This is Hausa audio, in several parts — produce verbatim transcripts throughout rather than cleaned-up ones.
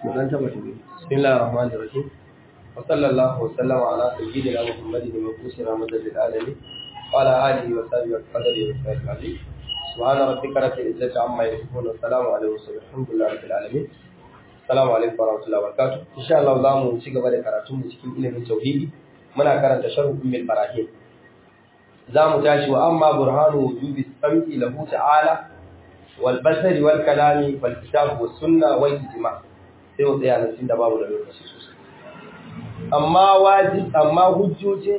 بسم الله الرحمن الرحيم وصلى الله وسلم على سيدنا محمد المبعوث رحمة للعالمين وعلى آله وصحبه وقدره وسلم عليه سبحان ربك رب العزة عما يصفون والسلام على المرسلين الحمد لله رب العالمين السلام عليكم ورحمة الله وبركاته إن شاء الله zamu ci gaba da karatun mu cikin ilimin tauhidi muna karanta sharh ummul barahim zamu tashi wa amma burhanu wujubi sam'i lahu ta'ala wal basari wal kalami wal kitab was sunna wal ijma' sai mu tsaya nan tunda babu da lokaci sosai amma wajib amma hujjojin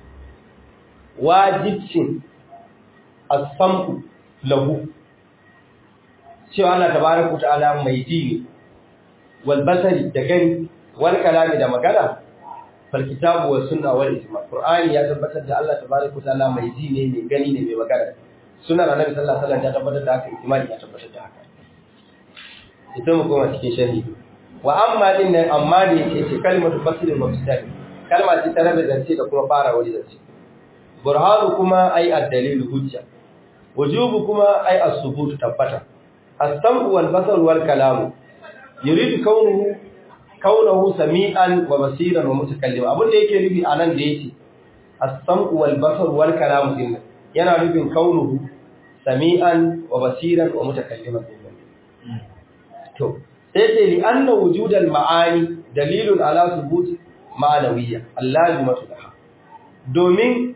wajibcin as-sam'u lahu cewa Allah tabaraka ta'ala mai ji wal basari da gani wal kalami da magana fal kitabu was sunna wal ijma' qur'ani ya tabbatar da Allah tabaraka ta'ala mai ji ne mai gani ne mai magana sunnar annabi sallallahu alaihi wasallam ya tabbatar da haka ijma'i ya tabbatar da haka ita mu koma cikin sharhi wa amma din nan amma da yake ce kalmatu fasilin mustaqim kalma ce ta rabe zance da kuma fara wani zance burhanu kuma ai ad-dalil hujja wujubu kuma ai as-subut tabbata as-sam'u wal basar wal kalam yuridu kaunuhu kaunuhu sami'an wa basiran wa mutakallim abin da yake nufi anan da yake as-sam'u wal basar wal kalam din yana nufin kaunuhu sami'an wa basiran wa mutakalliman to sai ce li anna wujudal ma'ani dalilun ala thubut ma'anawiyya allazimatu laha domin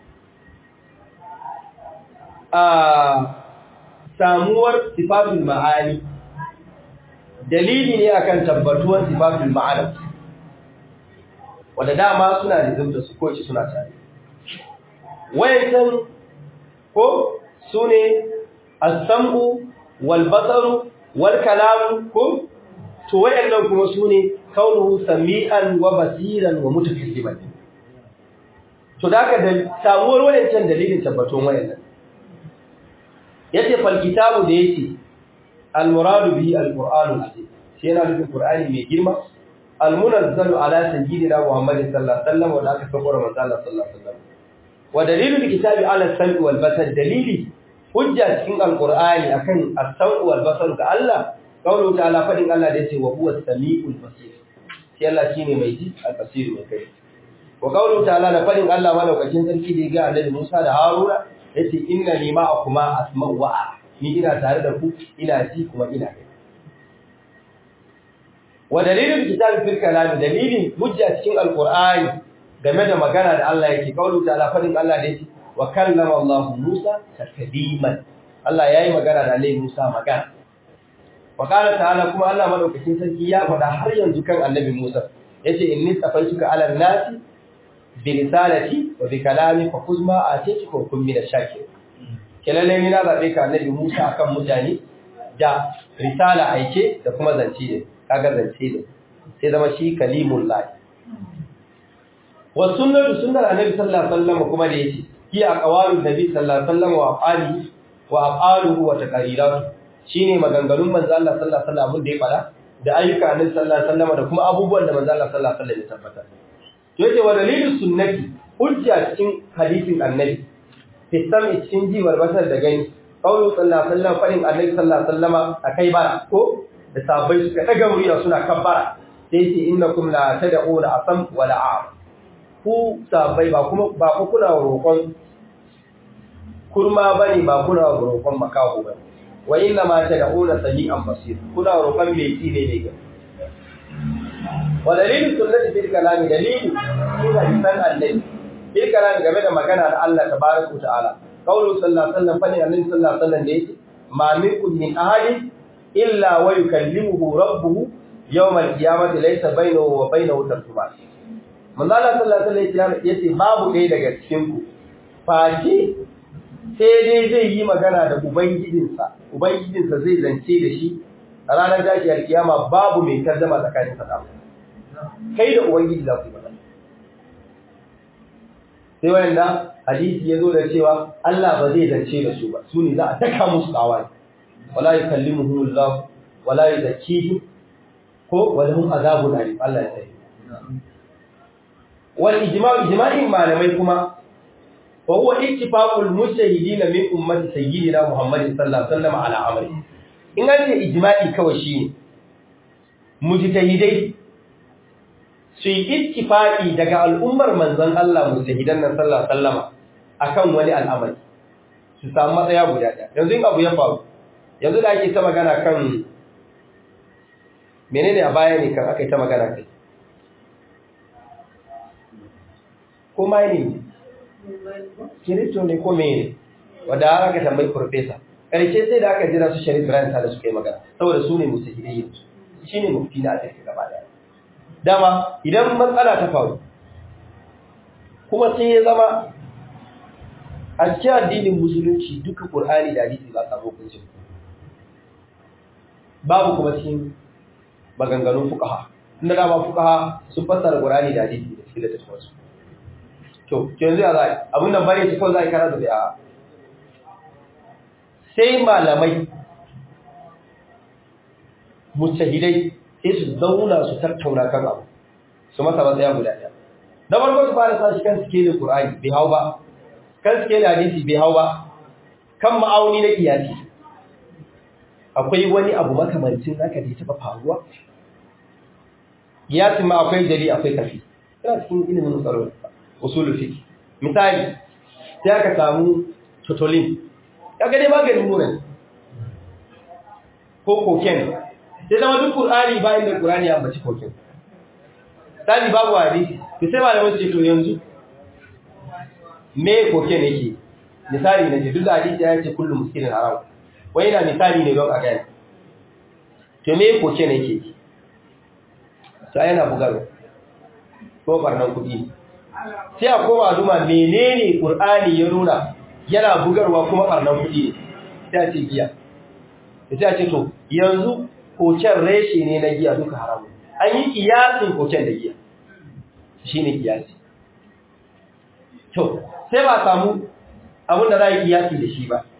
a samuwar sifatul ma'ani dalili ne akan tabbatuwar sifatul ma'ana wanda dama suna da zubda su ko shi suna tare wayannan ko sune as-sam'u wal basaru wal kalamu ko to wayannan kuma sune kaunuhu sami'an wa basiran wa mutakalliman to daka da samuwar wayancan dalilin tabbaton wayannan yace fal kitabu da yace al muradu bihi al qur'anu azim shi yana nufin qur'ani mai girma al munazzalu ala sayyidina muhammadin sallallahu alaihi wasallam wa aka saukar manzo Allah sallallahu alaihi wasallam wa dalilul kitabi ala sam'i wal basar dalili hujja cikin alqur'ani akan as-sam'u wal basar ga Allah qawlu ta'ala fadin Allah da yace wa huwa as-sami'ul basir sai Allah shine mai ji al-basir mai kai wa qawlu ta'ala da fadin Allah malaukakin sarki da ga Annabi Musa da Haruna yace inna li ma'akuma asma'u wa ni ina tare da ku ina ji kuma ina kai wa dalilul kitabi fil kalam dalilin hujja cikin alqur'ani game da magana da Allah yake qawlu ta'ala fadin Allah da yace wa kallama Allah Musa takliman Allah yayi magana da Annabi Musa magana wa qala ta'ala kuma Allah madaukakin sarki ya faɗa har yanzu kan Annabi Musa yace inni safaituka ala nasi bi risalati wa bi kalami fa kuzma atituka wa kun min ash-shakir kelalle ni na zabe ka Annabi Musa akan mutane da risala aike da kuma zance ne kaga zance ne sai zama shi kalimullah wa sunnatu sunnar Annabi sallallahu alaihi wasallam kuma da yace hi aqwalun nabi sallallahu alaihi wasallam wa afali wa afaluhu wa taqriratu shine maganganun manzo Allah sallallahu alaihi wasallam da ya fada da ayyuka annabi sallallahu alaihi wasallam da kuma abubuwan da manzo Allah sallallahu alaihi wasallam ya tabbata to yace wa dalilus sunnati hujja cikin hadisin annabi fisam cikin jiwar basar da gani qawlu sallallahu alaihi wasallam fadin annabi sallallahu alaihi wasallam akai bara ko da sabai suka daga murya suna kabbara sai yace innakum la tad'una asam wa la'a ku sabai ba kuma ba ku kuna roƙon kurma bane ba kuna roƙon makaho bane wa inna ma tad'una sami'an basir kuna roƙon mai ji ne ne ga wa dalilin sunnati bil kalami dalili ina san annabi bil kalami game da magana da Allah tabaaraka ta'ala qawlu sallallahu alaihi wasallam fa annabi sallallahu alaihi wasallam da yake ma minkum min ahadin illa wa yukallimuhu rabbuhu yawm al-qiyamati laysa bainahu wa bainahu tarjuman manzo Allah sallallahu alaihi wasallam yace babu ɗaya daga cikin ku face sai dai zai yi magana da ubangijinsa ubangijinsa zai zance da shi a ranar dajiyar kiyama babu mai tarjuma tsakanin sa kai da ubangiji za ku magana sai wanda hadisi yazo da cewa Allah ba zai zance da su ba su ne za a daka musu tsawa wala yukallimuhum Allah wala yuzakkihim ko walahum azabun alim Allah ya tsare wal ijma'u ijma'in malamai kuma wa huwa ittifaqul mujtahidin min ummati sayyidina Muhammad sallallahu alaihi wasallam ala amri in an ce ijma'i kawai shine mujtahidai su yi ittifaqi daga al'ummar manzon Allah mujtahidan nan sallallahu alaihi wasallama akan wani al'amari su samu matsaya guda ɗaya. Yanzu in abu ya faru yanzu da ake ta magana kan menene a baya ne kan aka yi ta magana kai ko mai ne kirito ne ko mene wadda har aka tambayi profesa ƙarshe sai da aka jira su Sharif Ibrahim Sale suka yi magana saboda su ne mustahidai yanzu shi ne mufti na Afirka gaba daya dama idan matsala ta faru kuma sai ya zama a cikin addinin musulunci duka Qur'ani da hadisi ba samu hukunci babu kuma cikin maganganun fuqaha inda da ba fuqaha sun fassara Qur'ani da hadisi da cikin littafin su to yanzu ya zai abin nan bare shi kawai zai karanta da a sai malamai mujtahidai sai su zauna su tattauna kan abu su masa matsaya guda ɗaya na farko su fara sa shi kan sikelin Qur'ani bai hau ba kan sikelin hadisi bai hau ba kan ma'auni na kiyasi akwai wani abu makamancin haka da ya taɓa faruwa kiyasin ma akwai jari akwai kafi ina cikin ilimin tsaro usulul fiqh misali sai aka samu tutolin kaga dai maganin mura ko koken sai zama duk Qur'ani ba inda Qur'ani ya ambaci koken sai babu hadisi to sai malamin ce to yanzu me koken yake misali ne duk da hadisi ya ce kullu muskirin haram wai ina misali ne don a gani to me koken yake sai yana bugarwa ko barnan kudi sai a koma duma menene Qur'ani ya nuna yana bugarwa kuma barnan kudi sai a ce giya sai a ce to yanzu koken reshe ne na giya duka haramu an yi kiyasin koken da giya shine kiyasi to sai ba samu abin da za yi kiyasi da shi ba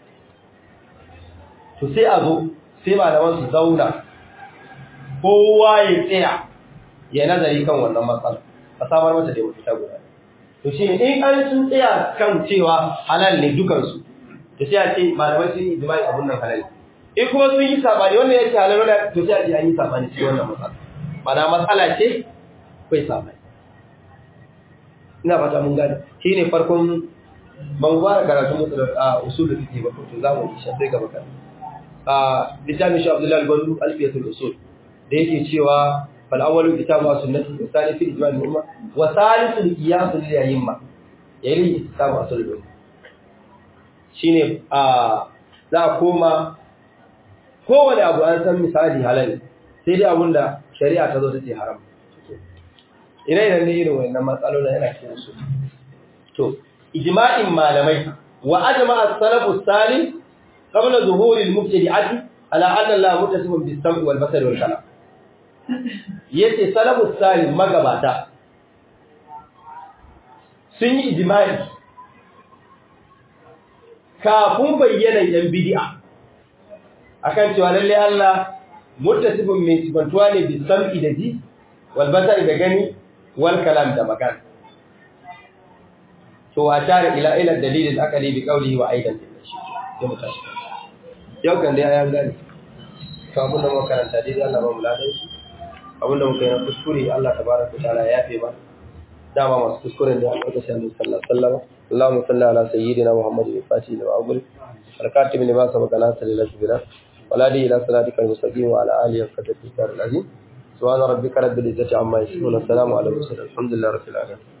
to sai a zo sai malaman su zauna kowa ya tsaya ya nazari kan wannan matsala a samar mata da mafita guda to shi in an sun tsaya kan cewa halal ne dukansu to sai a ce malamai sun yi ijma'i abun nan halal in kuma sun yi sabani wannan yake halal wannan to sai a ce an yi sabani cikin wannan matsala mana matsala ce kai sabani ina fata mun gane shine farkon ban fara karatu musu da usul fiqh ba to za mu yi shi sai gaba kan a littafin shi Abdullahi al-Bandu alfiyatul usul da yake cewa fal awwalu kitabu wa sunnati wa thani fi ijma' al-umma wa thalithu qiyas al-yamma yayin kitabu usul shine a za a koma kowane abu an san misali halal sai dai abunda shari'a ta zo ta ce haram ina idan ne irin wannan matsalolin yana cikin su to ijma'in malamai wa ajma'a as-salafu as-salih qabla zuhuri al-mubtadi'ati ala anna Allah mutasifun bis-sam'i wal-basari wal-kalam yace salafu as-salih magabata sun yi ijma'i kafin bayyana yan bid'a akan cewa lalle Allah mutasifun mai sifantuwa ne bis-sam'i da ji wal-basari da gani wal-kalam da magana to wa tare ila ila dalilin akali bi qawlihi wa aidan sai mu tashi yau kan dai ayan gani to abun da mu karanta dai Allah ba mu ladan shi abun da muka yi kuskure Allah tabaraka taala ya yafe ba dama masu kuskuren da Allah ta sallallahu alaihi wasallam Allahumma salli ala sayyidina Muhammadin al-fatih wa aqul al-katib lima sabaqa nasr lil-sabila wala di ila salatikal mustaqim wa ala alihi wa sahbihi al-azim subhana rabbika rabbil izzati amma yasifun wa salamun ala al-mursalin alhamdulillahi rabbil alamin